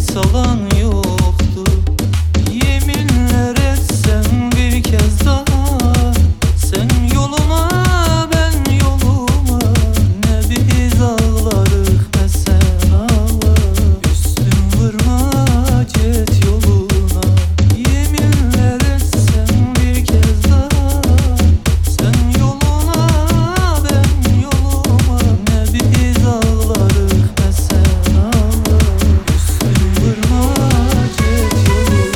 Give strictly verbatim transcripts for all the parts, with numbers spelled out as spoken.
salan yoktu. Yeminler etsem bir kez daha, sen yoluma ben yoluma, ne biz ağlarık ne sen ağla. Üstün vurma cet yoluna, yeminler etsem bir kez daha, sen yoluna ben yoluma, ne biz ağlarık ne sen ağla. Üstün vurma cet yoluna.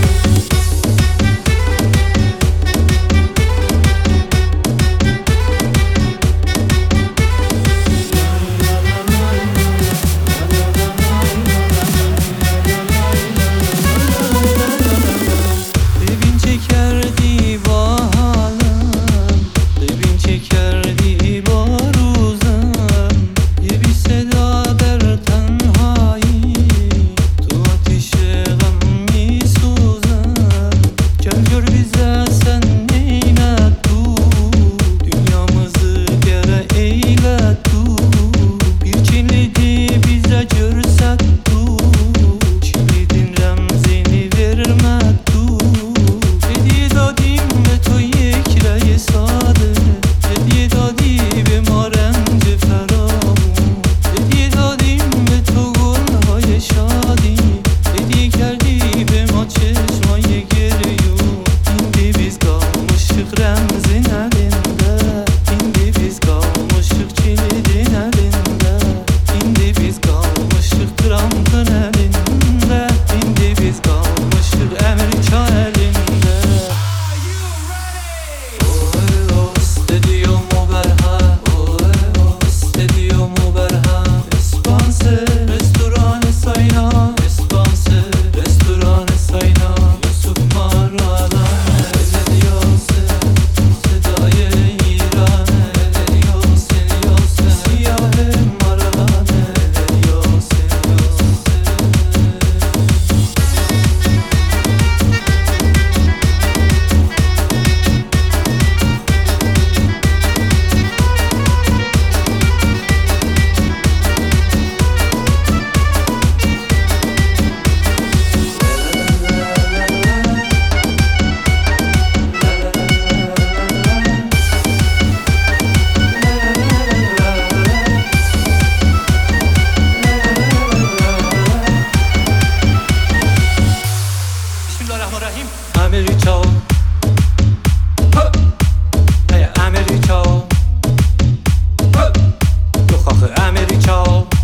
Dibin çekerdi baharım, dibin çekerdi baruzum. Bir seda der tenhayı, tu ateşe gammi suzum. Gel gör bize sen neylet tu, dünyamızı gere eylet tu. Bir kilidi bize görsek tu, kilidin remzini vermek tu. Hediye dadim ve to yekreyi sade, hediye dadi be maremce feramu. Hediye dadim ve to gulhay şadi, hediye kerdi be ma çeşmaya geriyor. Şimdi biz kalmışık remzin elinde, şimdi biz kalmışık kilidin elinde, şimdi biz kalmışık trampın elinde, şimdi biz kalmışık Amerika elinde. Oy o stadio mu berha, oy o stadio mu berha. Espanse restoranı sayna, espanse restoranı sayna. Yusuf Marala ediyorsun, sedayı İran ediyorsun, yossun. Siyahı Marala ediyorsun, yossun. Bismillahirrahmanirrahim. Amerika, hey Amerika, yok axı Amerika,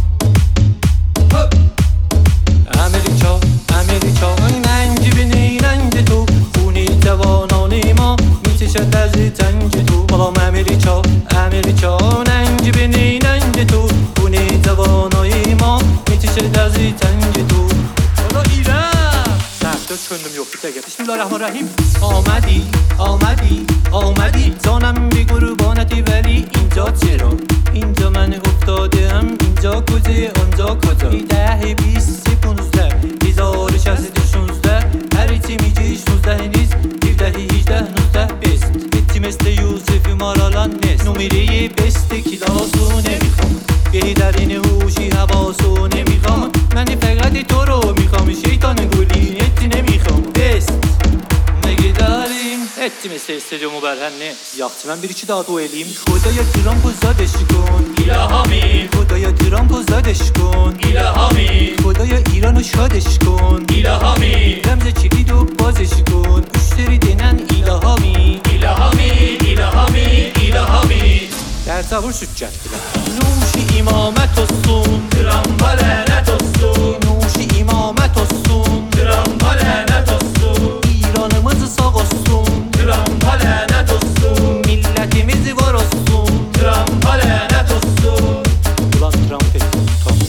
Amerika, Amerika. Nəngi bini nəngi tu, xuni cavanani ma, میتشه دزی تنگی تو. بالام Amerika, Amerika. Nəngi bini nəngi tu, xuni cavanani ma, میتشه دزی تنگی تو. Ola İrem. Səhvdə çöndüm yok bir dəqiqə. Bismillahirrahmanirrahim. آمدی آمدی آمدی جانم بی قربانتی ولی اینجا چرا؟ اینجا من افتاده ام، اینجا کجه آنجا کجا؟ ده بیست پونزده هزار شصت شونزده هر چی میگی شونزده نیست هفده هجده نوزده بیست bitti مثل یوسف مارالان نیست نمره بیست کلاسو نمیخوام بهترین هوشی حواسو نمیخوام من فقط تو رو میخوام şeytan گلی نتی نمیخوام بیست مگه داریم etti مثل استادیومو برهنه yaxşı mən bir iki daha dua eləyim. Xudaya Trump'u zadeş kn İlahamin, Xudaya Trump'u zadeş kn İlahamin, Xudaya İran'ı şadeş kn İlahamin, Remze çekid و بازش کن müşteri denen İlahamin, İlahamin, İlahamin, İlahamin. Dərsavur şüccətdilər. Nuşi imamət olsun, Trump'a lənət olsun. Nuşi imamət olsun, Trump'a lənət olsun. İranımız sağ olsun, Trump'a lənət olsun. Millətimiz var olsun, Trump'a lənət olsun. Ulan Trump et, utan.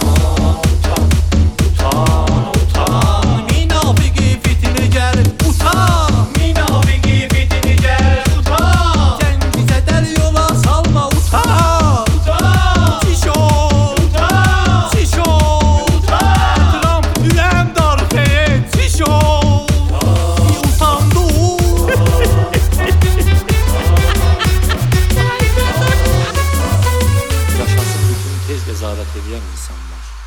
Utan, utan, utan. Minafiki fitnəgər, utan. Minafiki fitnəgər, utan. Cəngizə dəl yola salma, utan. Utan. Çişo, utan. Çişo, utan. Trump ürəm darxet, çişo. Bir utandı. Yaşasın bütün tez qəzarət edən insanlar.